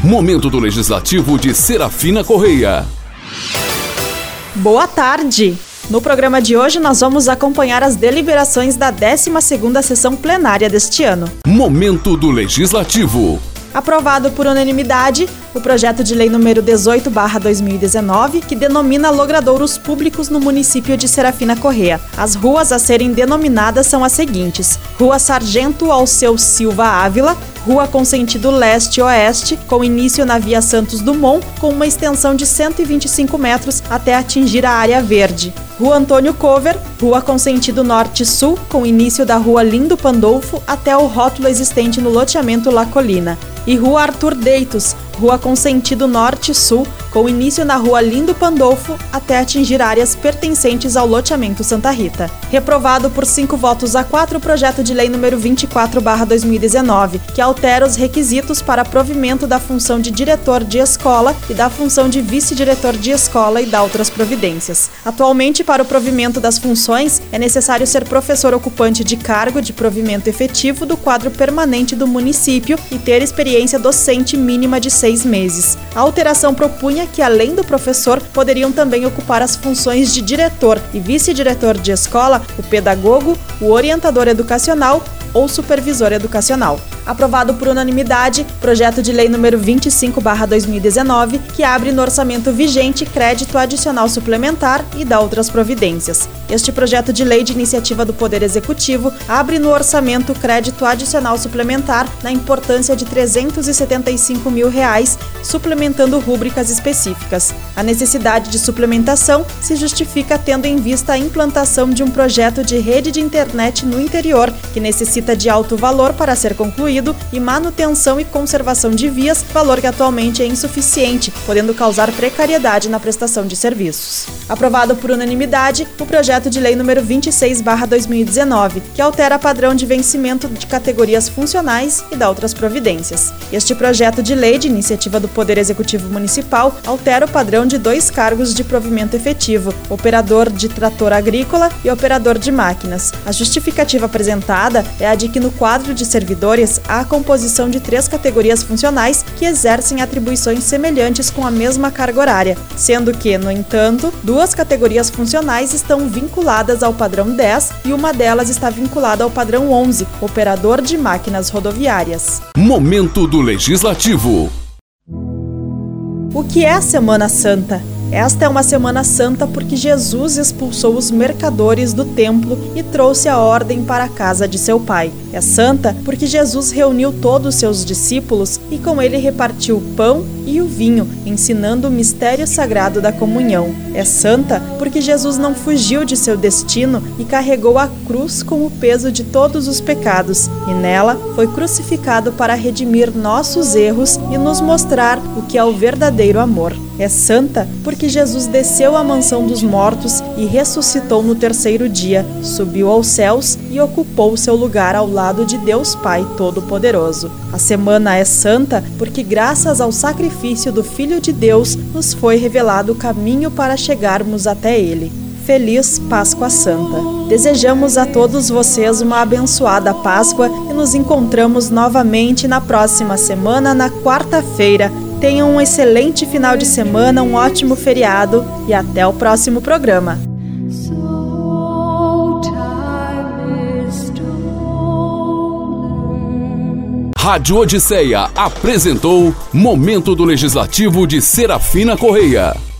Momento do Legislativo de Serafina Correia. Boa tarde! No programa de hoje nós vamos acompanhar as deliberações da 12ª sessão plenária deste ano. Momento do Legislativo. Aprovado por unanimidade o projeto de lei número 18/2019, que denomina logradouros públicos no município de Serafina Correia. As ruas a serem denominadas são as seguintes: Rua Sargento Alceu Silva Ávila, rua com sentido leste-oeste, com início na Via Santos Dumont, com uma extensão de 125 metros até atingir a área verde. Rua Antônio Cover, rua com sentido norte-sul, com início da Rua Lindo Pandolfo até o rótulo existente no loteamento La Colina. E Rua Arthur Deitos, rua com sentido norte-sul, com início na Rua Lindo Pandolfo até atingir áreas pertencentes ao loteamento Santa Rita. Reprovado por 5 votos a 4 o projeto de lei número 24/2019, que altera os requisitos para provimento da função de diretor de escola e da função de vice-diretor de escola e dá outras providências. Atualmente, para o provimento das funções, é necessário ser professor ocupante de cargo de provimento efetivo do quadro permanente do município e ter experiência docente mínima de 6 meses. A alteração propunha que, além do professor, poderiam também ocupar as funções de diretor e vice-diretor de escola, o pedagogo, o orientador educacional ou supervisor educacional. Aprovado por unanimidade, projeto de lei número 25/2019, que abre no orçamento vigente crédito adicional suplementar e dá outras providências. Este projeto de lei de iniciativa do Poder Executivo abre no orçamento crédito adicional suplementar na importância de R$ 375 mil, suplementando rúbricas específicas. A necessidade de suplementação se justifica tendo em vista a implantação de um projeto de rede de internet no interior, que necessita de alto valor para ser concluído, e manutenção e conservação de vias, valor que atualmente é insuficiente, podendo causar precariedade na prestação de serviços. Aprovado por unanimidade o projeto de lei número 26/2019, que altera padrão de vencimento de categorias funcionais e dá outras providências. Este projeto de lei de iniciativa do Poder Executivo Municipal altera o padrão de 2 cargos de provimento efetivo, operador de trator agrícola e operador de máquinas. A justificativa apresentada é a de que no quadro de servidores há a composição de 3 categorias funcionais que exercem atribuições semelhantes com a mesma carga horária, sendo que, no entanto, 2 categorias funcionais estão vinculadas ao padrão 10 e uma delas está vinculada ao padrão 11, operador de máquinas rodoviárias. Momento do Legislativo. O que é a Semana Santa? Esta é uma Semana Santa porque Jesus expulsou os mercadores do templo e trouxe a ordem para a casa de seu Pai. É santa porque Jesus reuniu todos os seus discípulos e com ele repartiu o pão e o vinho, ensinando o mistério sagrado da comunhão. É santa porque Jesus não fugiu de seu destino e carregou a cruz com o peso de todos os pecados, e nela foi crucificado para redimir nossos erros e nos mostrar o que é o verdadeiro amor. É santa porque Jesus desceu à mansão dos mortos e ressuscitou no 3º dia, subiu aos céus e ocupou seu lugar ao lado de Deus Pai Todo-Poderoso. A semana é santa porque, graças ao sacrifício do Filho de Deus, nos foi revelado o caminho para chegarmos até Ele. Feliz Páscoa Santa! Desejamos a todos vocês uma abençoada Páscoa e nos encontramos novamente na próxima semana, na quarta-feira. Tenham um excelente final de semana, um ótimo feriado e até o próximo programa. Rádio Odisseia apresentou Momento do Legislativo de Serafina Correia.